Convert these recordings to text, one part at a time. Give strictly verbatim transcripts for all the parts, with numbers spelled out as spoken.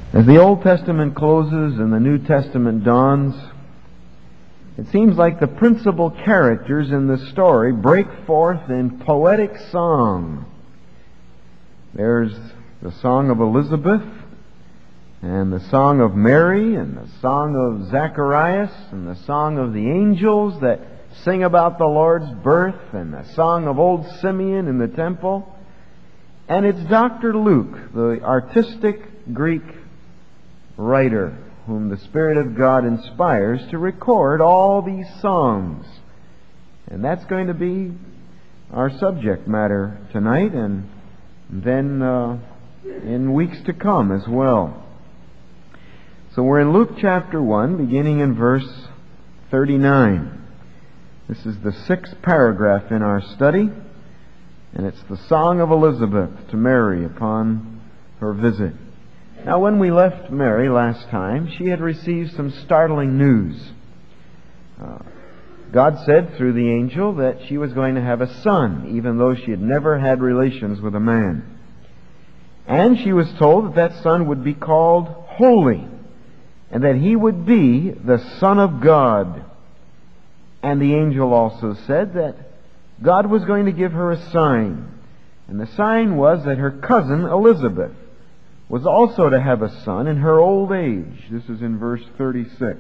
As the Old Testament closes and the New Testament dawns, it seems like the principal characters in the story break forth in poetic song. There's the song of Elizabeth, and the song of Mary, and the song of Zacharias, and the song of the angels that sing about the Lord's birth, and the song of old Simeon in the temple. And it's Doctor Luke, the artistic Greek writer, whom the Spirit of God inspires to record all these songs. And that's going to be our subject matter tonight, and then uh, in weeks to come as well. So we're in Luke chapter one, beginning in verse thirty-nine. This is the sixth paragraph in our study, and it's the song of Elizabeth to Mary upon her visit. Now, when we left Mary last time, she had received some startling news. Uh, God said through the angel that she was going to have a son, even though she had never had relations with a man. And she was told that that son would be called Holy, and that he would be the Son of God. And the angel also said that God was going to give her a sign. And the sign was that her cousin Elizabeth was also to have a son in her old age. This is in verse thirty-six.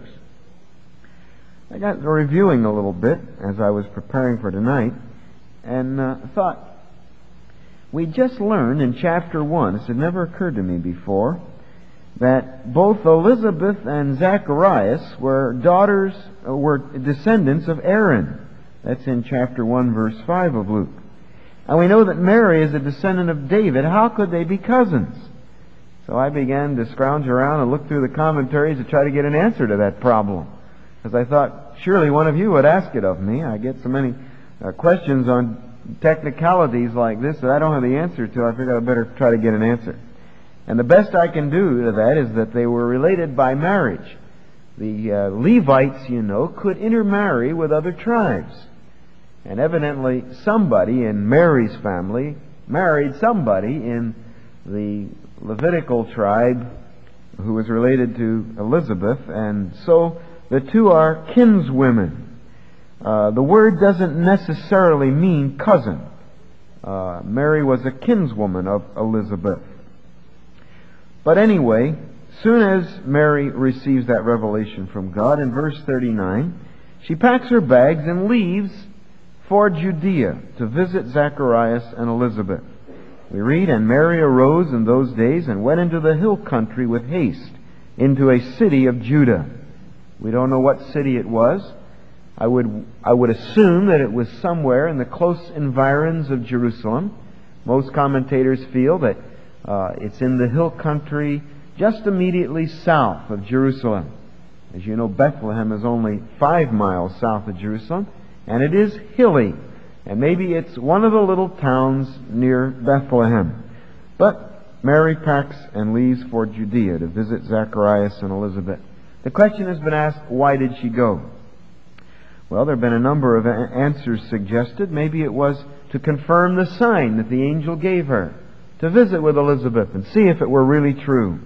I got reviewing a little bit as I was preparing for tonight, and uh, thought, we just learned in chapter one, this had never occurred to me before, that both Elizabeth and Zacharias were daughters, uh, were descendants of Aaron. That's in chapter one, verse five of Luke. And we know that Mary is a descendant of David. How could they be cousins? So I began to scrounge around and look through the commentaries to try to get an answer to that problem. Because I thought, surely one of you would ask it of me. I get so many uh, questions on technicalities like this that I don't have the answer to. I figured I'd better try to get an answer. And the best I can do to that is that they were related by marriage. The uh, Levites, you know, could intermarry with other tribes. And evidently somebody in Mary's family married somebody in the Levitical tribe who was related to Elizabeth, and so the two are kinswomen. Uh, the word doesn't necessarily mean cousin. Uh, Mary was a kinswoman of Elizabeth. But anyway, soon as Mary receives that revelation from God, in verse thirty-nine, she packs her bags and leaves for Judea to visit Zacharias and Elizabeth. We read, and Mary arose in those days and went into the hill country with haste, into a city of Judah. We don't know what city it was. I would I would assume that it was somewhere in the close environs of Jerusalem. Most commentators feel that uh, it's in the hill country just immediately south of Jerusalem. As you know, Bethlehem is only five miles south of Jerusalem, and it is hilly. And maybe it's one of the little towns near Bethlehem. But Mary packs and leaves for Judea to visit Zacharias and Elizabeth. The question has been asked, why did she go? Well, there have been a number of a- answers suggested. Maybe it was to confirm the sign that the angel gave her, to visit with Elizabeth and see if it were really true.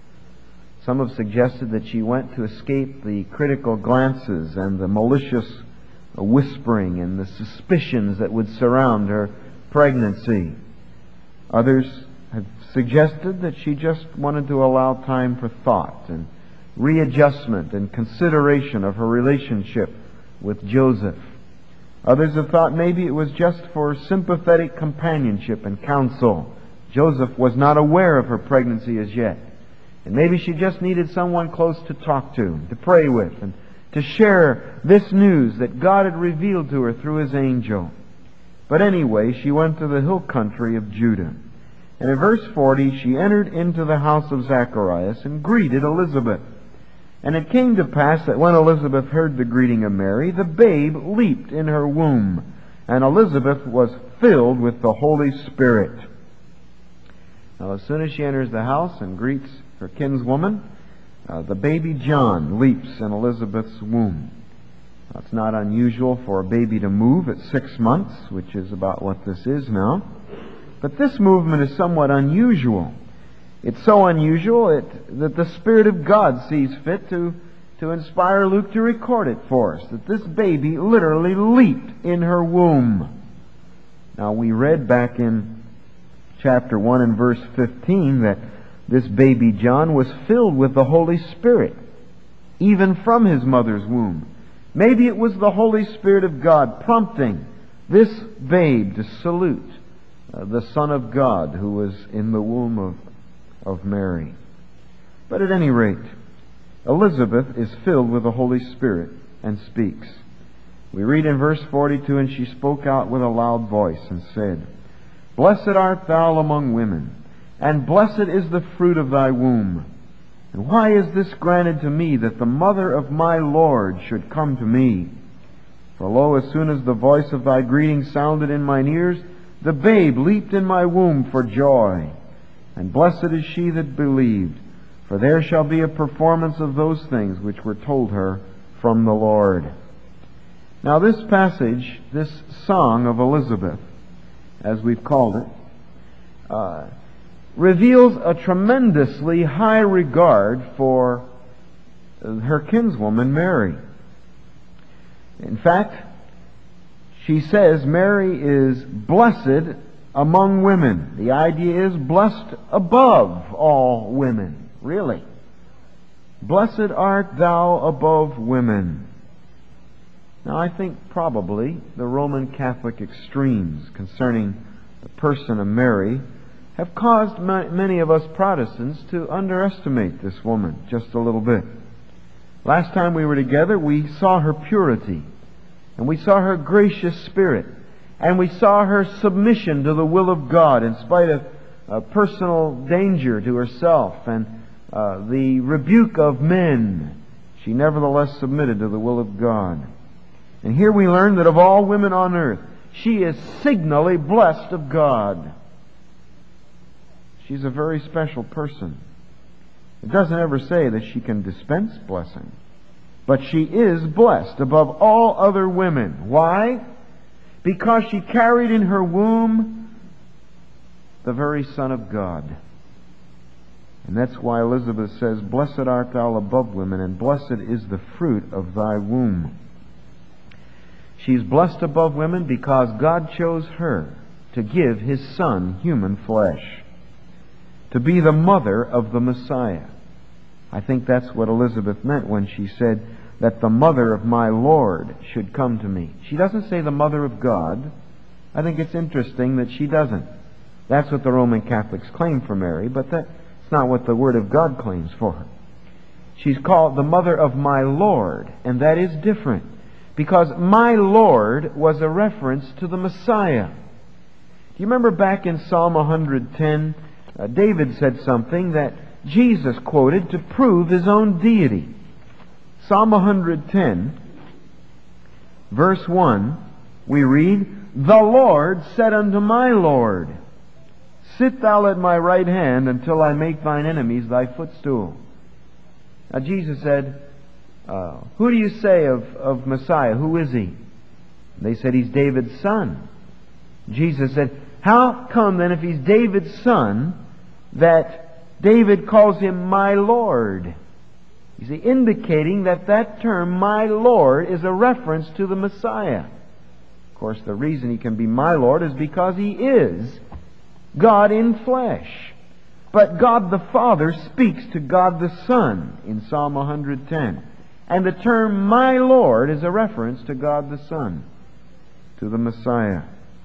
Some have suggested that she went to escape the critical glances and the malicious whispering and the suspicions that would surround her pregnancy. Others have suggested that she just wanted to allow time for thought and readjustment and consideration of her relationship with Joseph. Others have thought maybe it was just for sympathetic companionship and counsel. Joseph was not aware of her pregnancy as yet. And maybe she just needed someone close to talk to, to pray with, and to share this news that God had revealed to her through His angel. But anyway, she went to the hill country of Judah. And in verse forty, she entered into the house of Zacharias and greeted Elizabeth. And it came to pass that when Elizabeth heard the greeting of Mary, the babe leaped in her womb, and Elizabeth was filled with the Holy Spirit. Now, as soon as she enters the house and greets her kinswoman, Uh, the baby John leaps in Elizabeth's womb. Now, it's not unusual for a baby to move at six months, which is about what this is now. But this movement is somewhat unusual. It's so unusual it, that the Spirit of God sees fit to, to inspire Luke to record it for us, that this baby literally leaped in her womb. Now, we read back in chapter one and verse fifteen that this baby John was filled with the Holy Spirit, even from his mother's womb. Maybe it was the Holy Spirit of God prompting this babe to salute uh, the Son of God who was in the womb of, of Mary. But at any rate, Elizabeth is filled with the Holy Spirit and speaks. We read in verse forty-two, "And she spoke out with a loud voice and said, Blessed art thou among women, and blessed is the fruit of thy womb. And why is this granted to me, that the mother of my Lord should come to me? For lo, as soon as the voice of thy greeting sounded in mine ears, the babe leaped in my womb for joy. And blessed is she that believed, for there shall be a performance of those things which were told her from the Lord." Now this passage, this song of Elizabeth, as we've called it, uh, reveals a tremendously high regard for her kinswoman Mary. In fact, she says Mary is blessed among women. The idea is blessed above all women. Really. Blessed art thou above women. Now, I think probably the Roman Catholic extremes concerning the person of Mary have caused many of us Protestants to underestimate this woman just a little bit. Last time we were together, we saw her purity, and we saw her gracious spirit, and we saw her submission to the will of God in spite of uh, personal danger to herself and uh, the rebuke of men. She nevertheless submitted to the will of God. And here we learn that of all women on earth, she is signally blessed of God. She's a very special person. It doesn't ever say that she can dispense blessing, but she is blessed above all other women. Why? Because she carried in her womb the very Son of God. And that's why Elizabeth says, Blessed art thou above women, and blessed is the fruit of thy womb. She's blessed above women because God chose her to give His Son human flesh, to be the mother of the Messiah. I think that's what Elizabeth meant when she said that the mother of my Lord should come to me. She doesn't say the mother of God. I think it's interesting that she doesn't. That's what the Roman Catholics claim for Mary, but that's not what the Word of God claims for her. She's called the mother of my Lord, and that is different, because my Lord was a reference to the Messiah. Do you remember back in Psalm one hundred ten, uh, David said something that Jesus quoted to prove his own deity. Psalm one hundred ten, verse one, we read, The Lord said unto my Lord, Sit thou at my right hand until I make thine enemies thy footstool. Now Jesus said, uh, Who do you say of, of Messiah? Who is he? They said, He's David's son. Jesus said, How come then, if he's David's son, that David calls him my Lord? You see, indicating that that term, my Lord, is a reference to the Messiah. Of course, the reason he can be my Lord is because he is God in flesh. But God the Father speaks to God the Son in Psalm one hundred ten. And the term my Lord is a reference to God the Son, to the Messiah.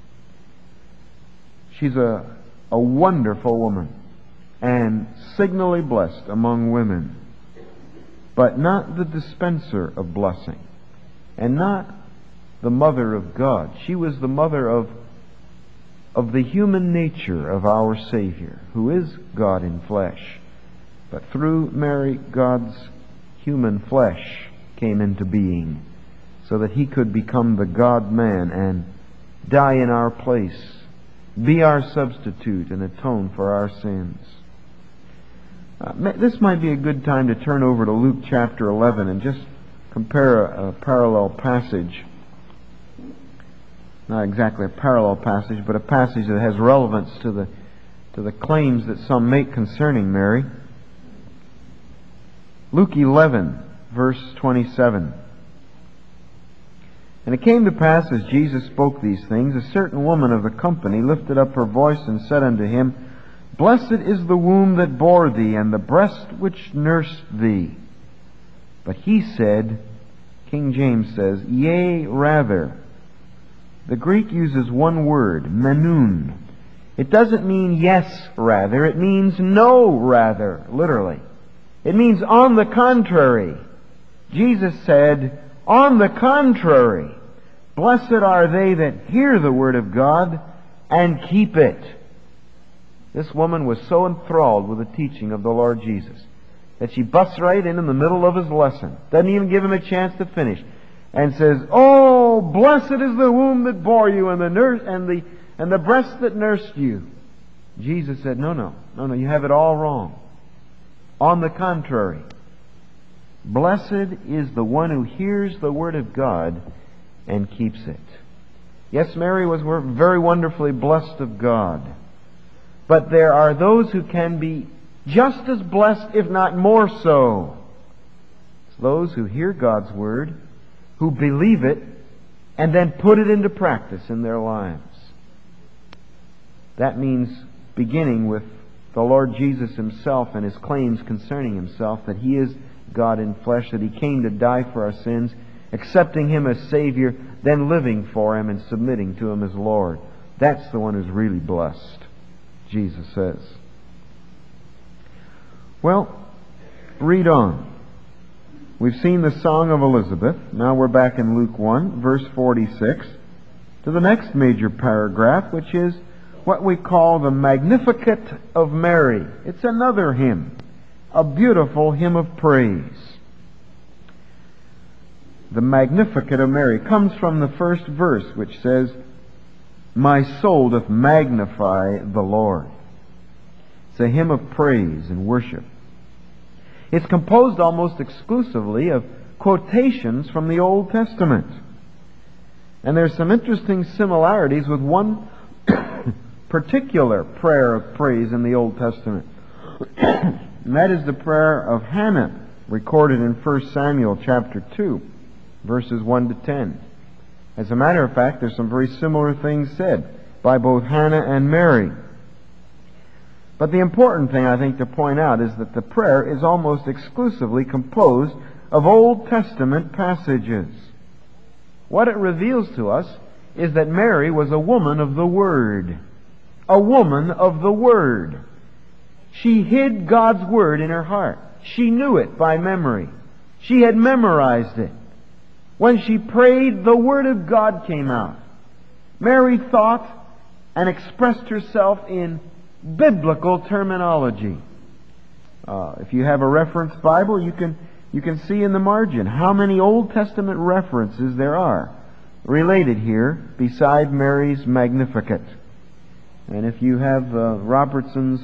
She's a, a wonderful woman and signally blessed among women, but not the dispenser of blessing, and not the mother of God. She was the mother of, of the human nature of our Savior, who is God in flesh. But through Mary, God's human flesh came into being, so that He could become the God-man and die in our place, be our substitute, and atone for our sins. Uh, this might be a good time to turn over to Luke chapter eleven and just compare a, a parallel passage. Not exactly a parallel passage, but a passage that has relevance to the to the claims that some make concerning Mary. Luke eleven, verse twenty-seven. And it came to pass, as Jesus spoke these things, a certain woman of the company lifted up her voice and said unto him, Blessed is the womb that bore thee, and the breast which nursed thee. But he said, King James says, Yea, rather. The Greek uses one word, menun. It doesn't mean yes, rather. It means no, rather, literally. It means on the contrary. Jesus said, on the contrary, blessed are they that hear the word of God and keep it. This woman was so enthralled with the teaching of the Lord Jesus that she busts right in in the middle of his lesson, doesn't even give him a chance to finish, and says, Oh, blessed is the womb that bore you and the nurse and the and the breast that nursed you. Jesus said, No, no, no, no, you have it all wrong. On the contrary, blessed is the one who hears the word of God and keeps it. Yes, Mary was very wonderfully blessed of God. But there are those who can be just as blessed, if not more so. It's those who hear God's word, who believe it, and then put it into practice in their lives. That means beginning with the Lord Jesus Himself and His claims concerning Himself, that He is God in flesh, that He came to die for our sins, accepting Him as Savior, then living for Him and submitting to Him as Lord. That's the one who's really blessed, Jesus says. Well, read on. We've seen the Song of Elizabeth. Now we're back in Luke one, verse forty-six, to the next major paragraph, which is what we call the Magnificat of Mary. It's another hymn, a beautiful hymn of praise. The Magnificat of Mary comes from the first verse, which says, My soul doth magnify the Lord. It's a hymn of praise and worship. It's composed almost exclusively of quotations from the Old Testament. And there's some interesting similarities with one particular prayer of praise in the Old Testament. And that is the prayer of Hannah, recorded in First Samuel chapter two, verses one to ten. As a matter of fact, there's some very similar things said by both Hannah and Mary. But the important thing, I think, to point out is that the prayer is almost exclusively composed of Old Testament passages. What it reveals to us is that Mary was a woman of the Word. A woman of the Word. She hid God's Word in her heart. She knew it by memory. She had memorized it. When she prayed, the Word of God came out. Mary thought and expressed herself in biblical terminology. Uh, if you have a reference Bible, you can you can see in the margin how many Old Testament references there are related here beside Mary's Magnificat. And if you have uh, Robertson's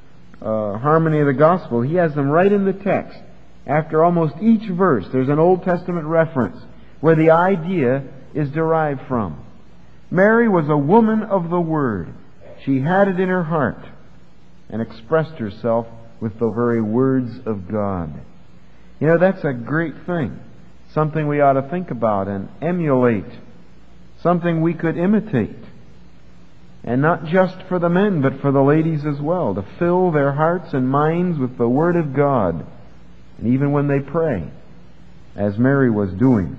uh, Harmony of the Gospel, he has them right in the text. After almost each verse, there's an Old Testament reference where the idea is derived from. Mary was a woman of the Word. She had it in her heart and expressed herself with the very words of God. You know, that's a great thing. Something we ought to think about and emulate. Something we could imitate. And not just for the men, but for the ladies as well. To fill their hearts and minds with the Word of God. And even when they pray, as Mary was doing,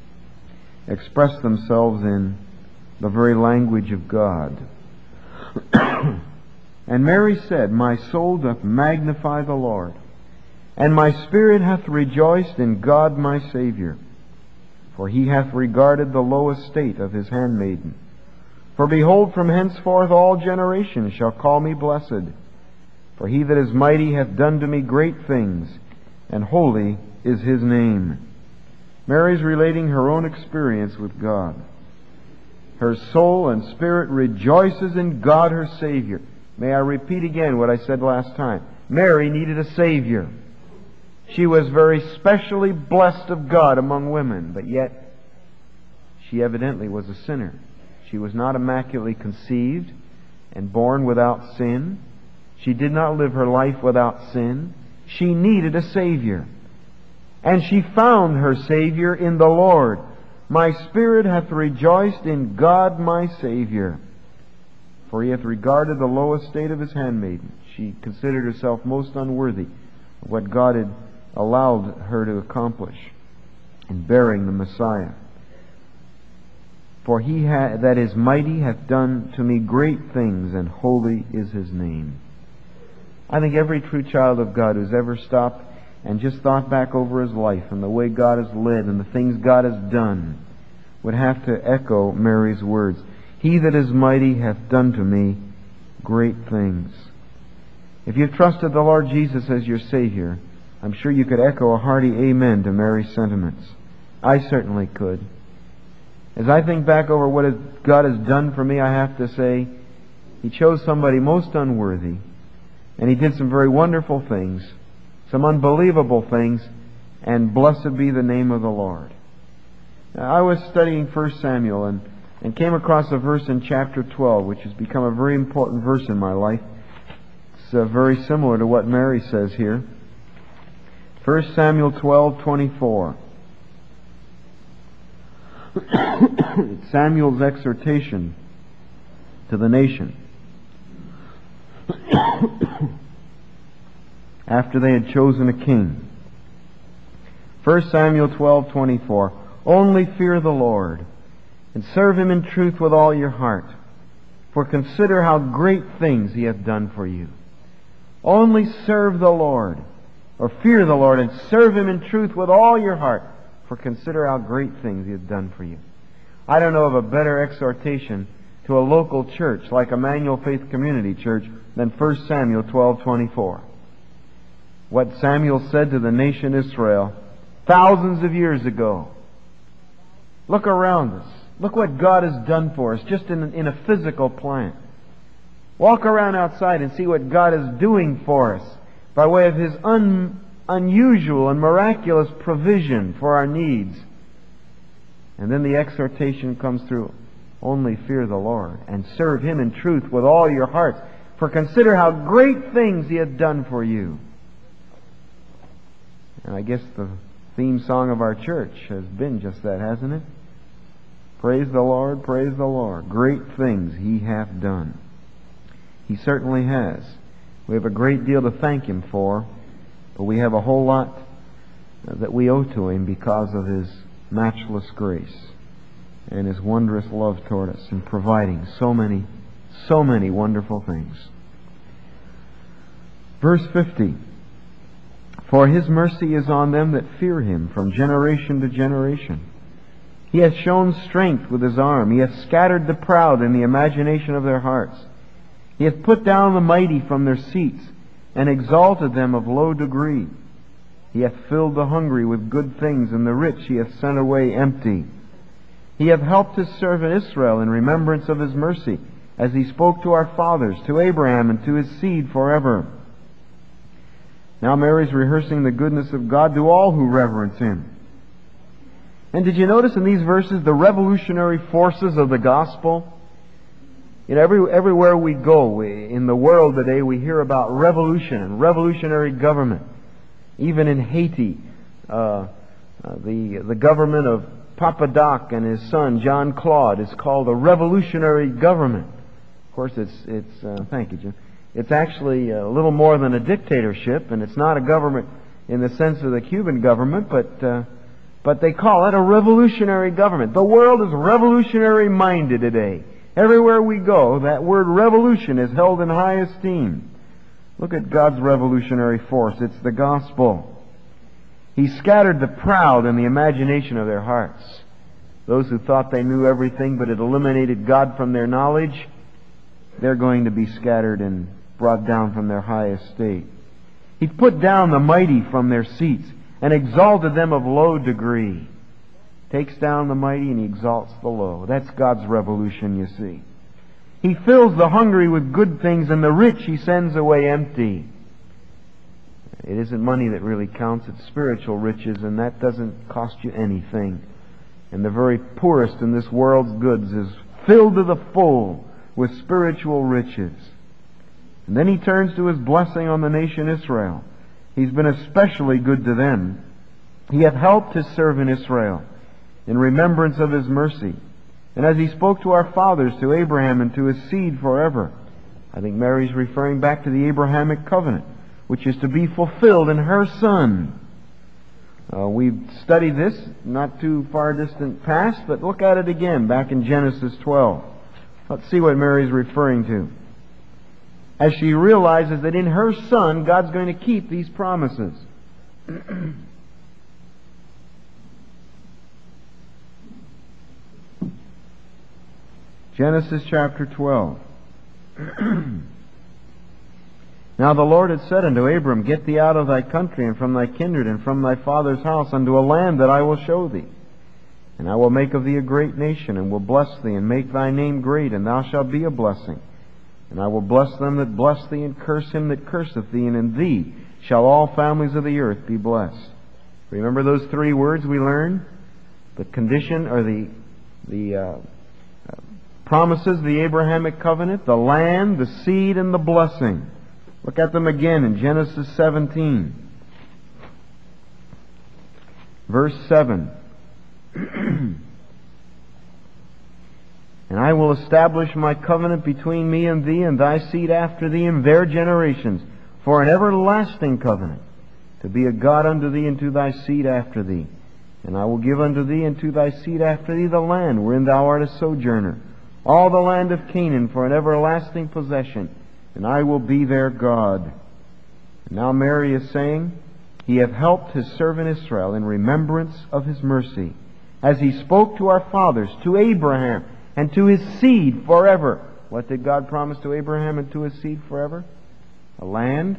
express themselves in the very language of God. And Mary said, My soul doth magnify the Lord, and my spirit hath rejoiced in God my Saviour, for He hath regarded the low estate of His handmaiden. For behold, from henceforth all generations shall call me blessed. For He that is mighty hath done to me great things, and holy is His name. Mary's relating her own experience with God. Her soul and spirit rejoices in God her Savior. May I repeat again what I said last time. Mary needed a Savior. She was very specially blessed of God among women, but yet she evidently was a sinner. She was not immaculately conceived and born without sin. She did not live her life without sin. She needed a Savior. And she found her Savior in the Lord. My spirit hath rejoiced in God my Savior, for He hath regarded the low estate of His handmaiden. She considered herself most unworthy of what God had allowed her to accomplish in bearing the Messiah. For He ha- that is mighty hath done to me great things, and holy is His name. I think every true child of God who's ever stopped and just thought back over his life and the way God has led and the things God has done would have to echo Mary's words. He that is mighty hath done to me great things. If you've trusted the Lord Jesus as your Savior, I'm sure you could echo a hearty amen to Mary's sentiments. I certainly could. As I think back over what God has done for me, I have to say, He chose somebody most unworthy, and He did some very wonderful things, some unbelievable things, and blessed be the name of the Lord. Now, I was studying First Samuel and, and came across a verse in chapter twelve, which has become a very important verse in my life. It's uh, very similar to what Mary says here. First Samuel twelve twenty-four. It's Samuel's exhortation to the nation after they had chosen a king. First Samuel twelve twenty-four. Only fear the Lord, and serve Him in truth with all your heart. For consider how great things He hath done for you. Only serve the Lord, or fear the Lord, and serve Him in truth with all your heart. For consider how great things He hath done for you. I don't know of a better exhortation to a local church like Emmanuel Faith Community Church than First Samuel twelve twenty-four. What Samuel said to the nation Israel thousands of years ago. Look around us. Look what God has done for us just in, in a physical plant. Walk around outside and see what God is doing for us by way of His un, unusual and miraculous provision for our needs. And then the exhortation comes through. Only fear the Lord and serve Him in truth with all your hearts. For consider how great things He hath done for you. And I guess the theme song of our church has been just that, hasn't it? Praise the Lord, praise the Lord. Great things He hath done. He certainly has. We have a great deal to thank Him for, but we have a whole lot that we owe to Him because of His matchless grace and His wondrous love toward us in providing so many, so many wonderful things. Verse fifty. For His mercy is on them that fear Him from generation to generation. He hath shown strength with His arm. He hath scattered the proud in the imagination of their hearts. He hath put down the mighty from their seats, and exalted them of low degree. He hath filled the hungry with good things, and the rich He hath sent away empty. He hath helped His servant Israel in remembrance of His mercy, as He spoke to our fathers, to Abraham, and to his seed forever. Now Mary's rehearsing the goodness of God to all who reverence Him. And did you notice in these verses the revolutionary forces of the gospel? You know, every, everywhere we go we, in the world today, we hear about revolution and revolutionary government. Even in Haiti, uh, uh, the the government of Papa Doc and his son John Claude is called a revolutionary government. Of course, it's it's uh, thank you, Jim. It's actually a little more than a dictatorship, and it's not a government in the sense of the Cuban government, but uh, but they call it a revolutionary government. The world is revolutionary minded today. Everywhere we go, that word revolution is held in high esteem. Look at God's revolutionary force. It's the gospel. He scattered the proud in the imagination of their hearts. Those who thought they knew everything but had eliminated God from their knowledge, they're going to be scattered and brought down from their high estate. He put down the mighty from their seats and exalted them of low degree. Takes down the mighty and He exalts the low. That's God's revolution, you see. He fills the hungry with good things, and the rich He sends away empty. It isn't money that really counts, it's spiritual riches, and that doesn't cost you anything. And the very poorest in this world's goods is filled to the full with spiritual riches. And then he turns to his blessing on the nation Israel. He's been especially good to them. He hath helped his servant Israel in remembrance of his mercy. And as he spoke to our fathers, to Abraham, and to his seed forever. I think Mary's referring back to the Abrahamic covenant, which is to be fulfilled in her Son. Uh, we've studied this not too far distant past, but look at it again back in Genesis twelve. Let's see what Mary's referring to. As she realizes that in her Son, God's going to keep these promises. Genesis chapter twelve. Now the Lord had said unto Abram, Get thee out of thy country, and from thy kindred, and from thy father's house, unto a land that I will show thee. And I will make of thee a great nation, and will bless thee, and make thy name great, and thou shalt be a blessing. And I will bless them that bless thee, and curse him that curseth thee, and in thee shall all families of the earth be blessed. Remember those three words we learned? The condition, or the the uh, promises, the Abrahamic covenant, the land, the seed, and the blessing. Look at them again in Genesis seventeen. Verse seven. And I will establish my covenant between me and thee and thy seed after thee in their generations, for an everlasting covenant, to be a God unto thee and to thy seed after thee. And I will give unto thee and to thy seed after thee the land wherein thou art a sojourner, all the land of Canaan for an everlasting possession, and I will be their God. And now Mary is saying, He hath helped His servant Israel in remembrance of His mercy, as He spoke to our fathers, to Abraham, and to his seed forever. What did God promise to Abraham and to his seed forever? A land.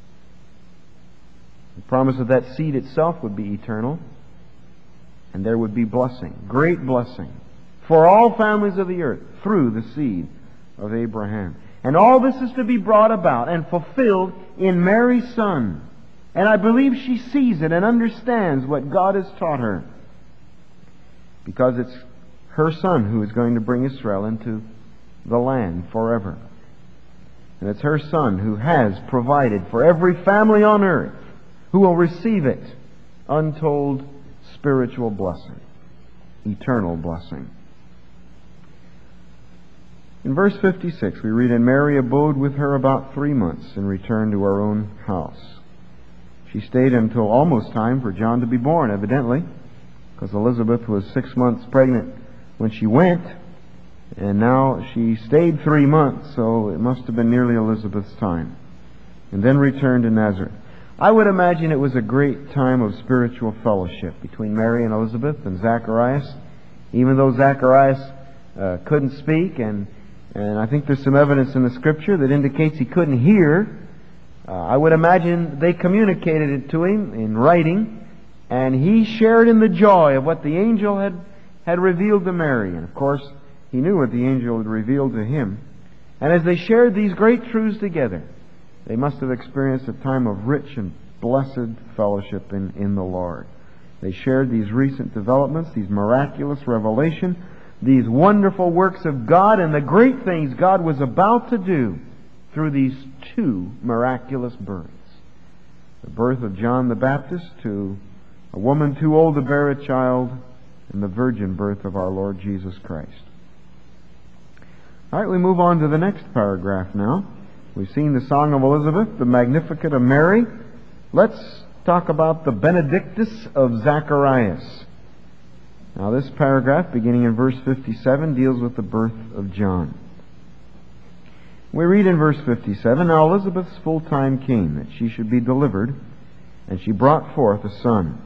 The promise of that seed itself would be eternal, and there would be blessing, great blessing, for all families of the earth through the seed of Abraham. And all this is to be brought about and fulfilled in Mary's Son. And I believe she sees it and understands what God has taught her, because it's her Son who is going to bring Israel into the land forever. And it's her Son who has provided for every family on earth who will receive it untold spiritual blessing, eternal blessing. In verse fifty-six we read, And Mary abode with her about three months, and returned to her own house. She stayed until almost time for John to be born, evidently, because Elizabeth was six months pregnant when she went, and now she stayed three months, so it must have been nearly Elizabeth's time, and then returned to Nazareth. I would imagine it was a great time of spiritual fellowship between Mary and Elizabeth and Zacharias, even though Zacharias uh, couldn't speak, and, and I think there's some evidence in the Scripture that indicates he couldn't hear. Uh, I would imagine they communicated it to him in writing, and he shared in the joy of what the angel had had revealed to Mary. And of course, he knew what the angel had revealed to him. And as they shared these great truths together, they must have experienced a time of rich and blessed fellowship in, in the Lord. They shared these recent developments, these miraculous revelation, these wonderful works of God, and the great things God was about to do through these two miraculous births. The birth of John the Baptist to a woman too old to bear a child, and the virgin birth of our Lord Jesus Christ. All right, we move on to the next paragraph now. We've seen the Song of Elizabeth, the Magnificat of Mary. Let's talk about the Benedictus of Zacharias. Now this paragraph, beginning in verse fifty-seven, deals with the birth of John. We read in verse fifty-seven, Now Elizabeth's full time came, that she should be delivered, and she brought forth a son.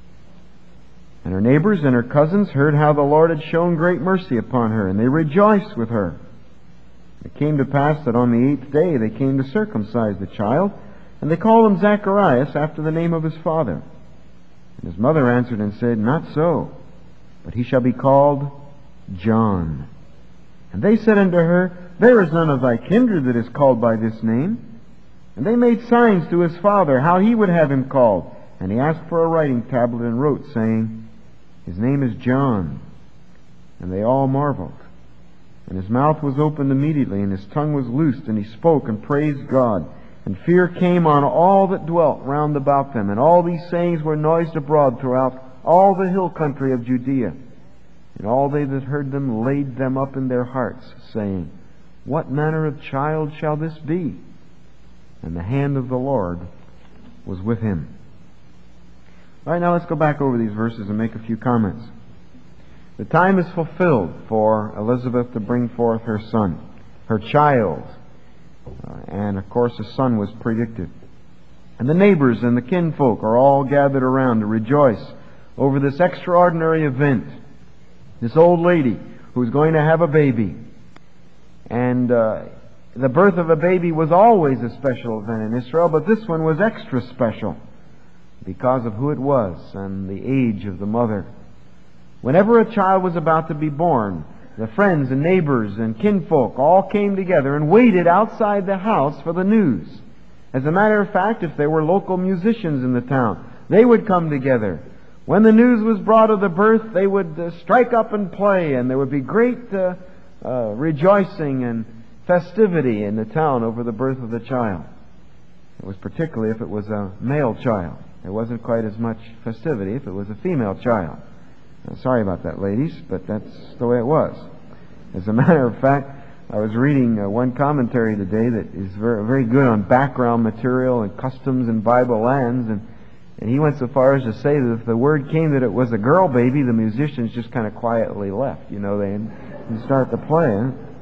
And her neighbors and her cousins heard how the Lord had shown great mercy upon her, and they rejoiced with her. It came to pass that on the eighth day they came to circumcise the child, and they called him Zacharias, after the name of his father. And his mother answered and said, Not so, but he shall be called John. And they said unto her, There is none of thy kindred that is called by this name. And they made signs to his father, how he would have him called. And he asked for a writing tablet, and wrote, saying, His name is John. And they all marveled. And his mouth was opened immediately, and his tongue was loosed, and he spoke and praised God. And fear came on all that dwelt round about them. And all these sayings were noised abroad throughout all the hill country of Judea. And all they that heard them laid them up in their hearts, saying, What manner of child shall this be? And the hand of the Lord was with him. All right, now let's go back over these verses and make a few comments. The time is fulfilled for Elizabeth to bring forth her son, her child. Uh, and of course a son was predicted. And the neighbors and the kinfolk are all gathered around to rejoice over this extraordinary event. This old lady who's going to have a baby. And uh, the birth of a baby was always a special event in Israel, but this one was extra special because of who it was and the age of the mother. Whenever a child was about to be born, the friends and neighbors and kinfolk all came together and waited outside the house for the news. As a matter of fact, if there were local musicians in the town, they would come together. When the news was brought of the birth, they would uh, strike up and play, and there would be great uh, uh, rejoicing and festivity in the town over the birth of the child. It was particularly if it was a male child. There wasn't quite as much festivity if it was a female child. Sorry about that, ladies, but that's the way it was. As a matter of fact, I was reading uh, one commentary today that is very, very good on background material and customs in Bible lands, and, and he went so far as to say that if the word came that it was a girl baby, the musicians just kind of quietly left. You know, they and start to play.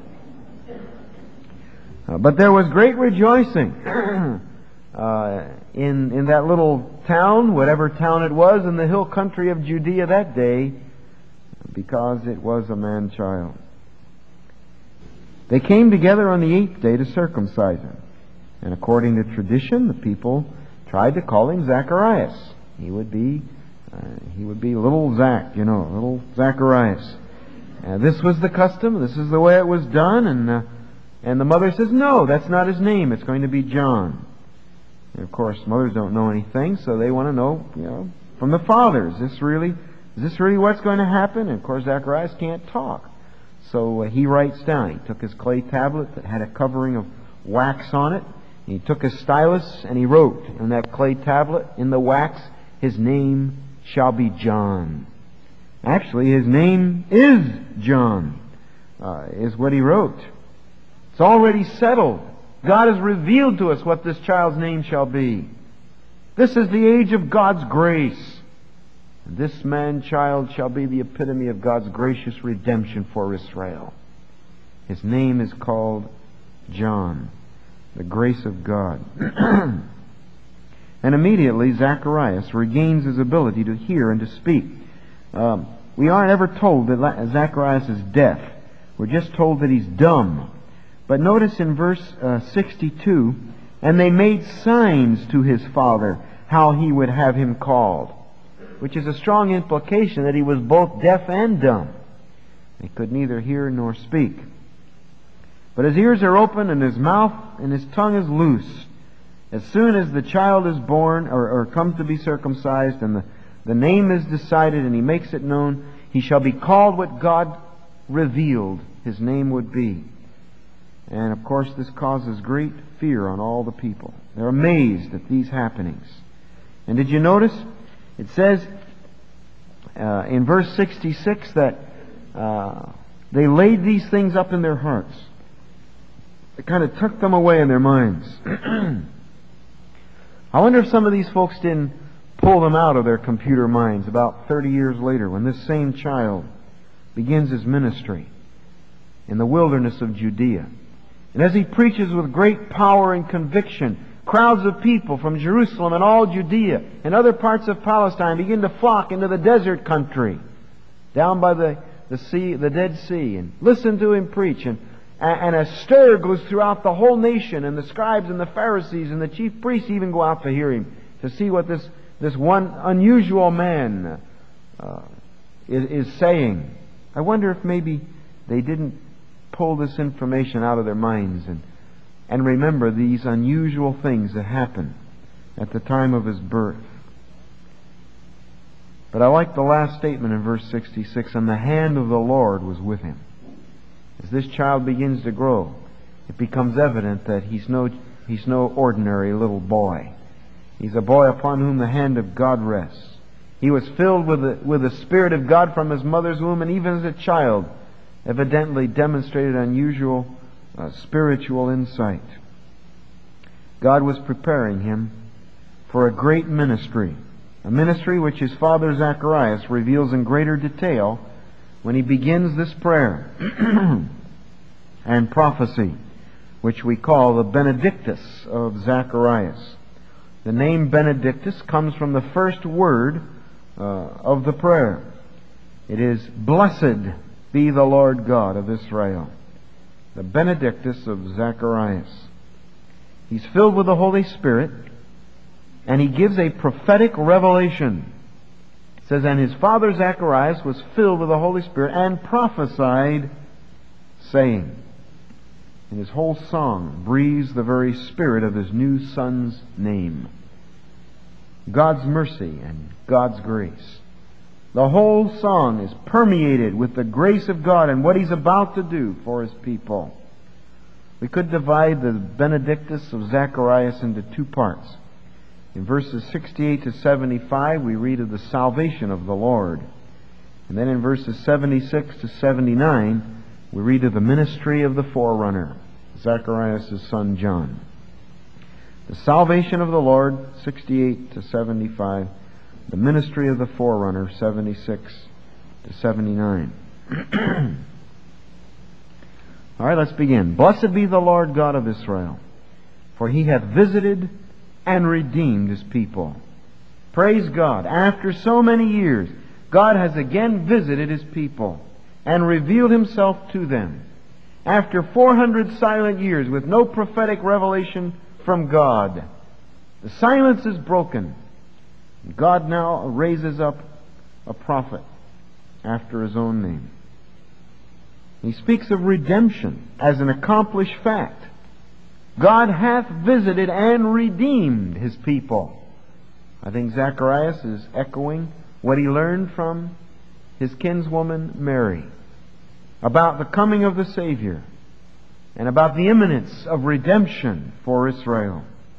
Huh? Uh, but there was great rejoicing. Uh, in in that little town, whatever town it was, in the hill country of Judea that day, because it was a man-child. They came together on the eighth day to circumcise him. And according to tradition, the people tried to call him Zacharias. He would be uh, he would be little Zach, you know, little Zacharias. Uh, this was the custom. This is the way it was done. And uh, and the mother says, no, that's not his name. It's going to be John. And of course, mothers don't know anything, so they want to know, you know, from the father, is this really, is this really what's going to happen? And of course, Zacharias can't talk. So uh, he writes down. He took his clay tablet that had a covering of wax on it. And he took his stylus and he wrote on that clay tablet in the wax, his name shall be John. Actually, his name is John, uh, is what he wrote. It's already settled. God has revealed to us what this child's name shall be. This is the age of God's grace. And this man-child shall be the epitome of God's gracious redemption for Israel. His name is called John, the grace of God. And immediately Zacharias regains his ability to hear and to speak. Um, we aren't ever told that Zacharias is deaf. We're just told that he's dumb. But notice in verse uh, sixty-two, and they made signs to his father how he would have him called, which is a strong implication that he was both deaf and dumb. He could neither hear nor speak. But his ears are open and his mouth and his tongue is loose. As soon as the child is born or, or comes to be circumcised and the, the name is decided and he makes it known, he shall be called what God revealed his name would be. And of course this causes great fear on all the people. They're amazed at these happenings. And did you notice? It says uh, in verse sixty-six that uh, they laid these things up in their hearts. They kind of tucked them away in their minds. I wonder if some of these folks didn't pull them out of their computer minds about thirty years later when this same child begins his ministry in the wilderness of Judea. And as he preaches with great power and conviction, crowds of people from Jerusalem and all Judea and other parts of Palestine begin to flock into the desert country down by the, the sea, the Dead Sea, and listen to him preach. And, and a stir goes throughout the whole nation, and the scribes and the Pharisees and the chief priests even go out to hear him, to see what this, this one unusual man uh, is, is saying. I wonder if maybe they didn't pull this information out of their minds and and remember these unusual things that happened at the time of his birth. But I like the last statement in verse sixty-six, and the hand of the Lord was with him. As this child begins to grow, it becomes evident that he's no, he's no ordinary little boy. He's a boy upon whom the hand of God rests. He was filled with the, with the Spirit of God from his mother's womb, and even as a child, evidently demonstrated unusual uh, spiritual insight. God was preparing him for a great ministry, a ministry which his father Zacharias reveals in greater detail when he begins this prayer and prophecy, which we call the Benedictus of Zacharias. The name Benedictus comes from the first word uh, of the prayer. It is, "Blessed be the Lord God of Israel." The Benedictus of Zacharias. He's filled with the Holy Spirit, and he gives a prophetic revelation. It says, "And his father Zacharias was filled with the Holy Spirit and prophesied, saying," and his whole song breathes the very spirit of his new son's name. God's mercy and God's grace. The whole song is permeated with the grace of God and what He's about to do for His people. We could divide the Benedictus of Zacharias into two parts. In verses sixty-eight to seventy-five, we read of the salvation of the Lord. And then in verses seventy-six to seventy-nine, we read of the ministry of the forerunner, Zacharias' son John. The salvation of the Lord, sixty-eight to seventy-five. The ministry of the forerunner, seventy-six to seventy-nine. All right, let's begin. "Blessed be the Lord God of Israel, for He hath visited and redeemed His people." Praise God. After so many years, God has again visited His people and revealed Himself to them. After four hundred silent years with no prophetic revelation from God, the silence is broken. God now raises up a prophet after His own name. He speaks of redemption as an accomplished fact. God hath visited and redeemed His people. I think Zacharias is echoing what he learned from his kinswoman Mary about the coming of the Savior and about the imminence of redemption for Israel.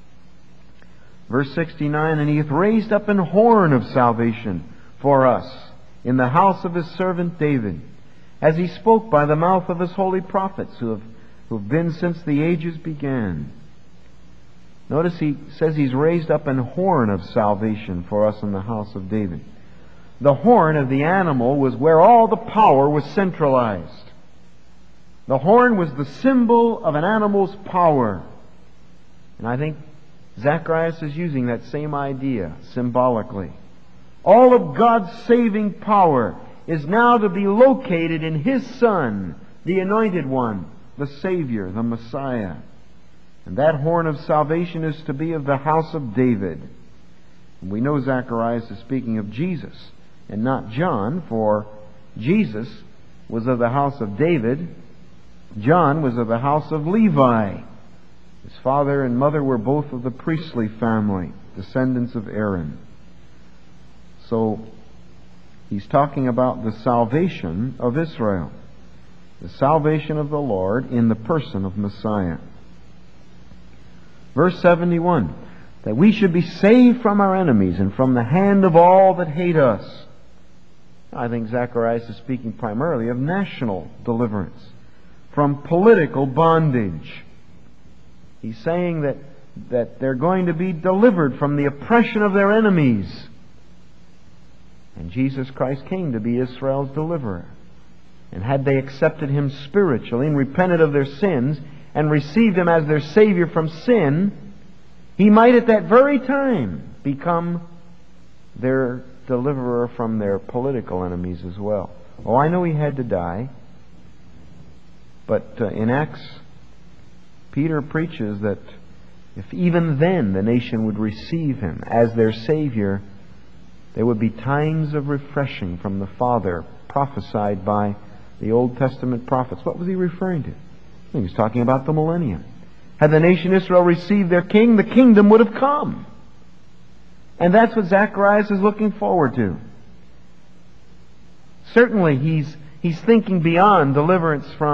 Verse sixty-nine, "And He hath raised up an horn of salvation for us in the house of His servant David, as He spoke by the mouth of His holy prophets, who have, who have been since the ages began." Notice He says He's raised up an horn of salvation for us in the house of David. The horn of the animal was where all the power was centralized. The horn was the symbol of an animal's power. And I think Zacharias is using that same idea symbolically. All of God's saving power is now to be located in His Son, the Anointed One, the Savior, the Messiah. And that horn of salvation is to be of the house of David. And we know Zacharias is speaking of Jesus and not John, for Jesus was of the house of David. John was of the house of Levi. His father and mother were both of the priestly family, descendants of Aaron. So, he's talking about the salvation of Israel, the salvation of the Lord in the person of Messiah. Verse seventy-one, "That we should be saved from our enemies and from the hand of all that hate us." I think Zacharias is speaking primarily of national deliverance from political bondage. He's saying that, that they're going to be delivered from the oppression of their enemies. And Jesus Christ came to be Israel's deliverer. And had they accepted Him spiritually and repented of their sins and received Him as their Savior from sin, He might at that very time become their deliverer from their political enemies as well. Oh, I know He had to die. But uh, in Acts, Peter preaches that if even then the nation would receive Him as their Savior, there would be times of refreshing from the Father prophesied by the Old Testament prophets. What was he referring to? He was talking about the millennium. Had the nation Israel received their king, the kingdom would have come. And that's what Zacharias is looking forward to. Certainly he's, he's thinking beyond deliverance from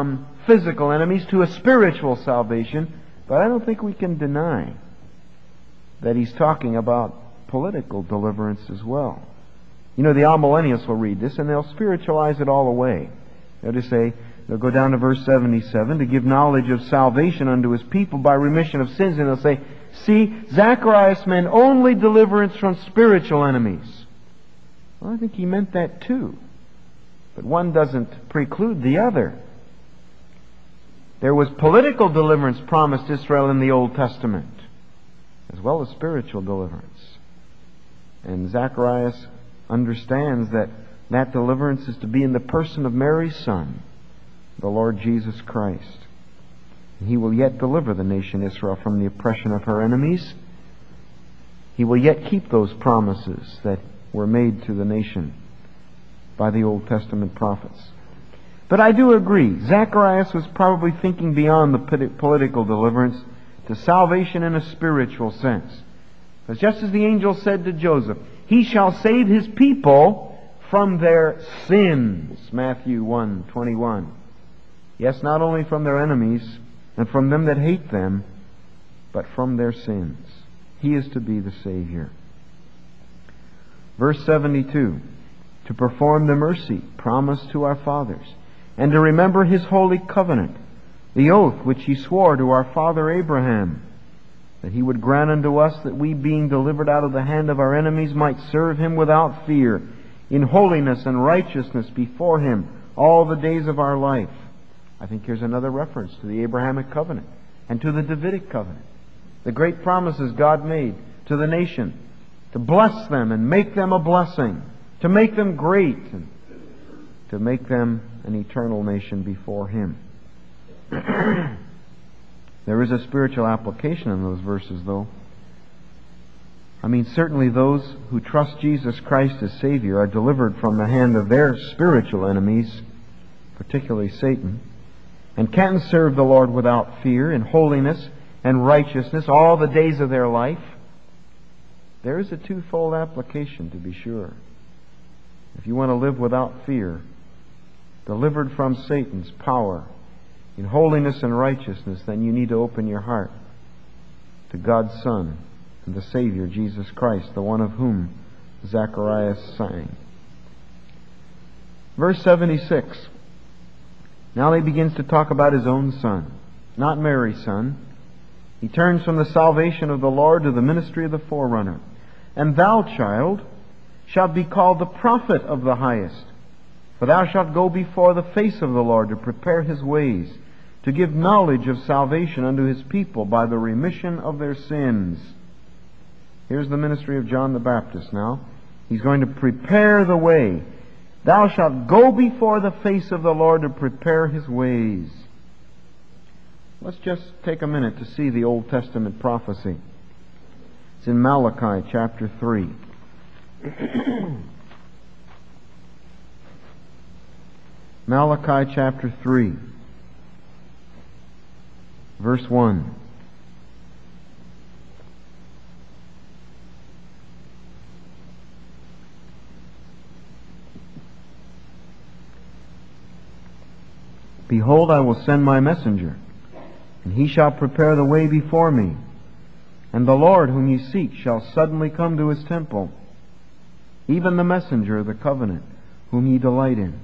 physical enemies to a spiritual salvation, but I don't think we can deny that he's talking about political deliverance as well. You know, the amillennialists will read this and they'll spiritualize it all away. They'll just say, they'll go down to verse seventy-seven, to give knowledge of salvation unto his people by remission of sins, and they'll say, see, Zacharias meant only deliverance from spiritual enemies. Well, I think he meant that too. But one doesn't preclude the other. There was political deliverance promised Israel in the Old Testament, as well as spiritual deliverance. And Zacharias understands that that deliverance is to be in the person of Mary's Son, the Lord Jesus Christ. And he will yet deliver the nation Israel from the oppression of her enemies. He will yet keep those promises that were made to the nation by the Old Testament prophets. But I do agree, Zacharias was probably thinking beyond the political deliverance to salvation in a spiritual sense. Because just as the angel said to Joseph, he shall save his people from their sins, Matthew one twenty-one. Yes, not only from their enemies and from them that hate them, but from their sins. He is to be the Savior. Verse seventy-two, to perform the mercy promised to our fathers, and to remember his holy covenant, the oath which he swore to our father Abraham, that he would grant unto us that we, being delivered out of the hand of our enemies, might serve him without fear, in holiness and righteousness before him all the days of our life. I think here's another reference to the Abrahamic covenant and to the Davidic covenant. The great promises God made to the nation, to bless them and make them a blessing, to make them great, and to make them an eternal nation before him. There is a spiritual application in those verses, though. I mean, certainly those who trust Jesus Christ as Savior are delivered from the hand of their spiritual enemies, particularly Satan, and can serve the Lord without fear, in holiness and righteousness all the days of their life. There is a twofold application, to be sure. If you want to live without fear, delivered from Satan's power, in holiness and righteousness, then you need to open your heart to God's Son and the Savior, Jesus Christ, the one of whom Zacharias sang. Verse seventy-six. Now he begins to talk about his own son, not Mary's son. He turns from the salvation of the Lord to the ministry of the forerunner. And thou, child, shalt be called the prophet of the highest, for thou shalt go before the face of the Lord to prepare his ways, to give knowledge of salvation unto his people by the remission of their sins. Here's the ministry of John the Baptist now. He's going to prepare the way. Thou shalt go before the face of the Lord to prepare his ways. Let's just take a minute to see the Old Testament prophecy. It's in Malachi chapter three. Malachi chapter three, verse one. Behold, I will send my messenger, and he shall prepare the way before me. And the Lord whom ye seek shall suddenly come to his temple, even the messenger of the covenant whom ye delight in.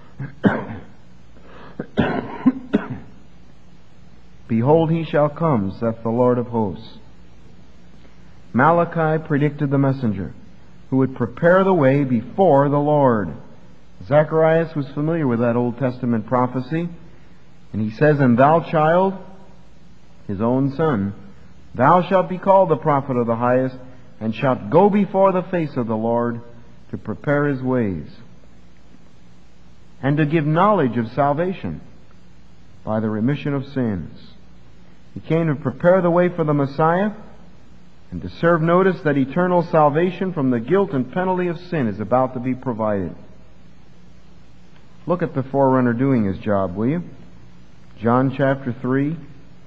Behold, he shall come, saith the Lord of hosts. Malachi predicted the messenger who would prepare the way before the Lord. Zacharias was familiar with that Old Testament prophecy, and he says, And thou, child, his own son, thou shalt be called the prophet of the highest, and shalt go before the face of the Lord to prepare his ways, and to give knowledge of salvation by the remission of sins. He came to prepare the way for the Messiah, and to serve notice that eternal salvation from the guilt and penalty of sin is about to be provided. Look at the forerunner doing his job, will you? John chapter three.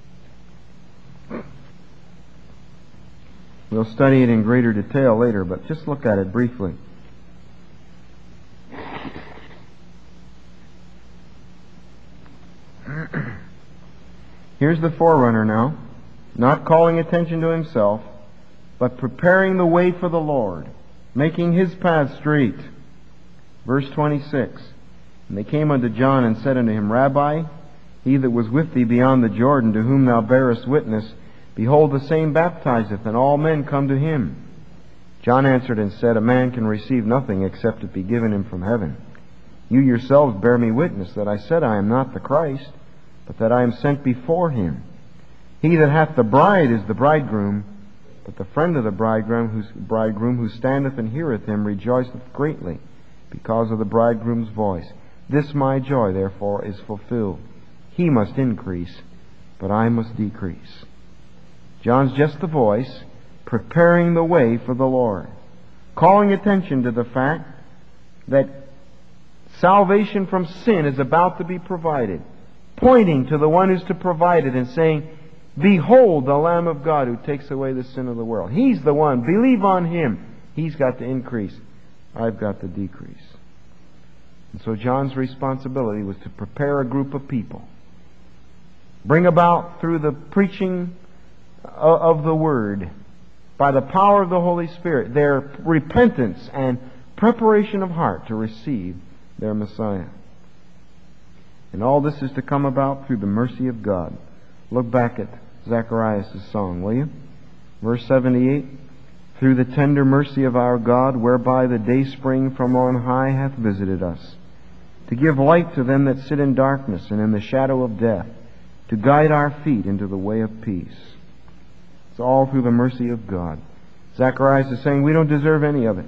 We'll study it in greater detail later, but just look at it briefly. Here's the forerunner now, not calling attention to himself, but preparing the way for the Lord, making his path straight. Verse twenty-six, and they came unto John and said unto him, Rabbi, he that was with thee beyond the Jordan, to whom thou bearest witness, behold, the same baptizeth, and all men come to him. John answered and said, A man can receive nothing except it be given him from heaven. You yourselves bear me witness that I said I am not the Christ, but that I am sent before him. He that hath the bride is the bridegroom, but the friend of the bridegroom, whose bridegroom who standeth and heareth him rejoiceth greatly, because of the bridegroom's voice. This my joy, therefore, is fulfilled. He must increase, but I must decrease. John's just the voice, preparing the way for the Lord, calling attention to the fact that salvation from sin is about to be provided, pointing to the one who's to provide it and saying, Behold the Lamb of God who takes away the sin of the world. He's the one. Believe on Him. He's got to increase. I've got to decrease. And so John's responsibility was to prepare a group of people, bring about through the preaching of the Word, by the power of the Holy Spirit, their repentance and preparation of heart to receive their Messiah. And all this is to come about through the mercy of God. Look back at Zacharias' song, will you? Verse seventy-eight, Through the tender mercy of our God, whereby the dayspring from on high hath visited us, to give light to them that sit in darkness and in the shadow of death, to guide our feet into the way of peace. It's all through the mercy of God. Zacharias is saying we don't deserve any of it.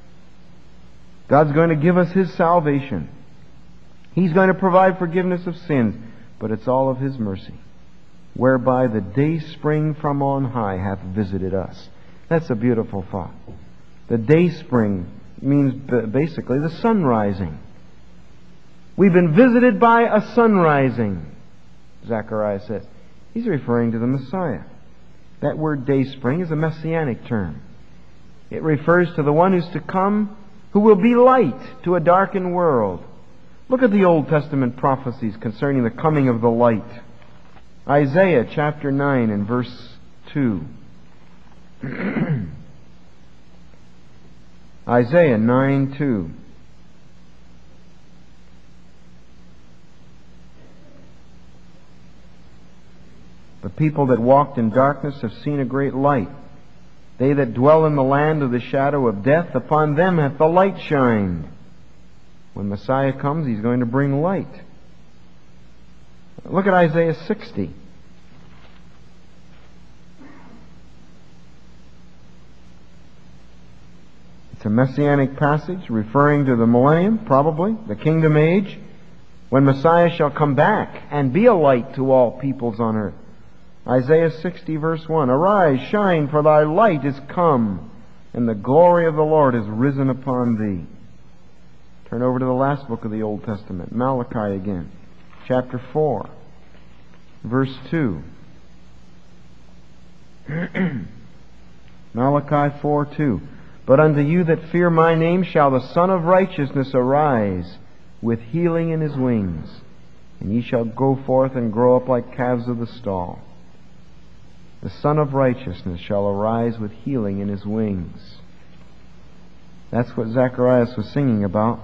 God's going to give us His salvation. He's going to provide forgiveness of sins, but it's all of His mercy, whereby the dayspring from on high hath visited us. That's a beautiful thought. The dayspring means basically the sun rising. We've been visited by a sun rising, Zechariah says. He's referring to the Messiah. That word dayspring is a messianic term. It refers to the one who's to come, who will be light to a darkened world. Look at the Old Testament prophecies concerning the coming of the light. Isaiah chapter nine and verse two. Isaiah nine two. The people that walked in darkness have seen a great light. They that dwell in the land of the shadow of death, upon them hath the light shined. When Messiah comes, He's going to bring light. Look at Isaiah sixty. It's a messianic passage referring to the millennium, probably, the kingdom age, when Messiah shall come back and be a light to all peoples on earth. Isaiah sixty verse one, Arise, shine, for thy light is come, and the glory of the Lord is risen upon thee. Turn over to the last book of the Old Testament, Malachi again, chapter four, verse two. Malachi four two. But unto you that fear my name shall the Son of Righteousness arise with healing in His wings, and ye shall go forth and grow up like calves of the stall. The Son of Righteousness shall arise with healing in His wings. That's what Zacharias was singing about.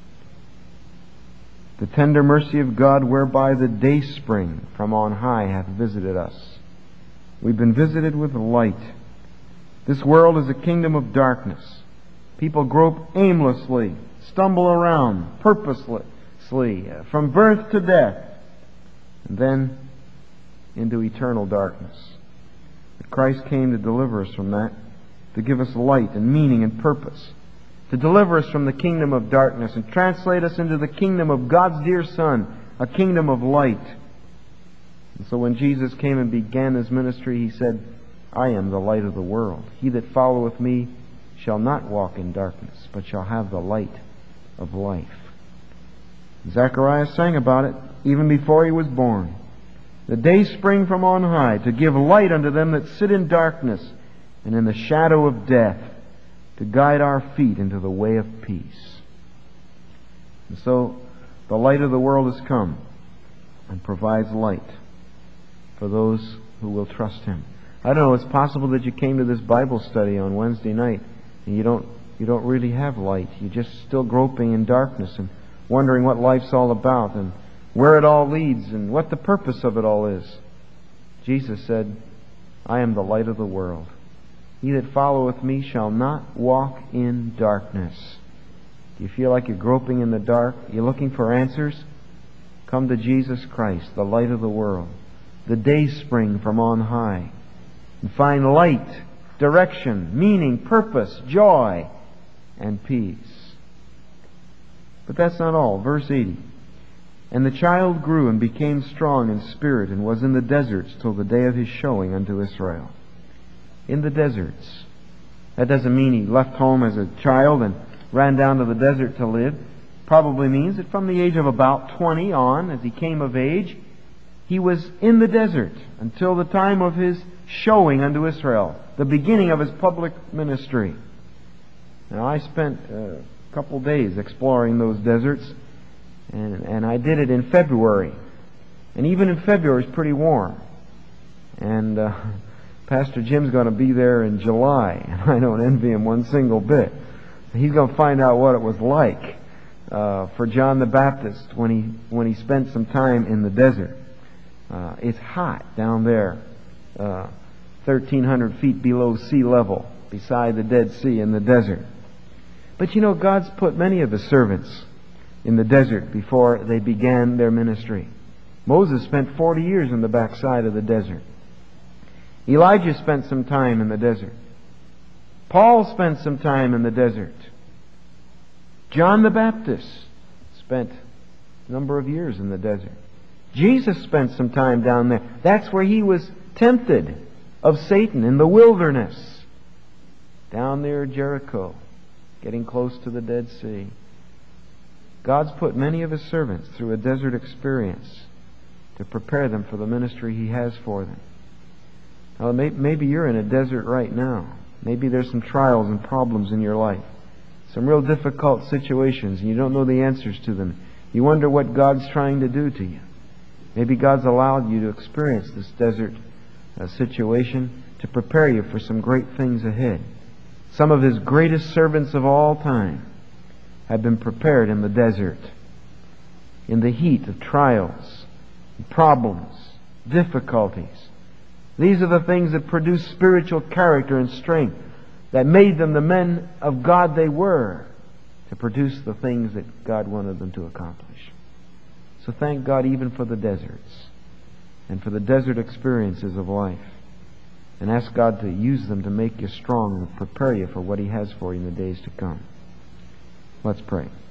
The tender mercy of God, whereby the dayspring from on high hath visited us. We've been visited with light. This world is a kingdom of darkness. People grope aimlessly, stumble around purposelessly, from birth to death, and then into eternal darkness. But Christ came to deliver us from that, to give us light and meaning and purpose, to deliver us from the kingdom of darkness and translate us into the kingdom of God's dear Son, a kingdom of light. And so when Jesus came and began His ministry, He said, I am the light of the world. He that followeth me shall not walk in darkness, but shall have the light of life. Zacharias sang about it even before he was born. The day spring from on high, to give light unto them that sit in darkness and in the shadow of death, to guide our feet into the way of peace. And so the light of the world has come and provides light. for those who will trust Him. I don't know, it's possible that you came to this Bible study on Wednesday night and you don't you don't really have light. You're just still groping in darkness and wondering what life's all about and where it all leads and what the purpose of it all is. Jesus said, I am the light of the world. He that followeth me shall not walk in darkness. Do you feel like you're groping in the dark? You're looking for answers? Come to Jesus Christ, the light of the world, the day spring from on high, and find light, direction, meaning, purpose, joy, and peace. But that's not all. Verse eighty. And the child grew and became strong in spirit, and was in the deserts till the day of his showing unto Israel. In the deserts. That doesn't mean he left home as a child and ran down to the desert to live. Probably means that from the age of about twenty on, as he came of age, he was in the desert until the time of his showing unto Israel, the beginning of his public ministry. Now, I spent a couple days exploring those deserts, and, and I did it in February. And even in February, it's pretty warm. And uh, Pastor Jim's going to be there in July, and I don't envy him one single bit. He's going to find out what it was like uh, for John the Baptist when he when he spent some time in the desert. Uh, it's hot down there, uh, thirteen hundred feet below sea level, beside the Dead Sea in the desert. But you know, God's put many of His servants in the desert before they began their ministry. Moses spent forty years in the backside of the desert. Elijah spent some time in the desert. Paul spent some time in the desert. John the Baptist spent a number of years in the desert. Jesus spent some time down there. That's where He was tempted of Satan, in the wilderness. Down there at Jericho, getting close to the Dead Sea. God's put many of His servants through a desert experience to prepare them for the ministry He has for them. Now, maybe you're in a desert right now. Maybe there's some trials and problems in your life. Some real difficult situations, and you don't know the answers to them. You wonder what God's trying to do to you. Maybe God's allowed you to experience this desert uh, situation to prepare you for some great things ahead. Some of His greatest servants of all time have been prepared in the desert, in the heat of trials, problems, difficulties. These are the things that produce spiritual character and strength, that made them the men of God they were, to produce the things that God wanted them to accomplish. So thank God even for the deserts and for the desert experiences of life, and ask God to use them to make you strong and prepare you for what He has for you in the days to come. Let's pray.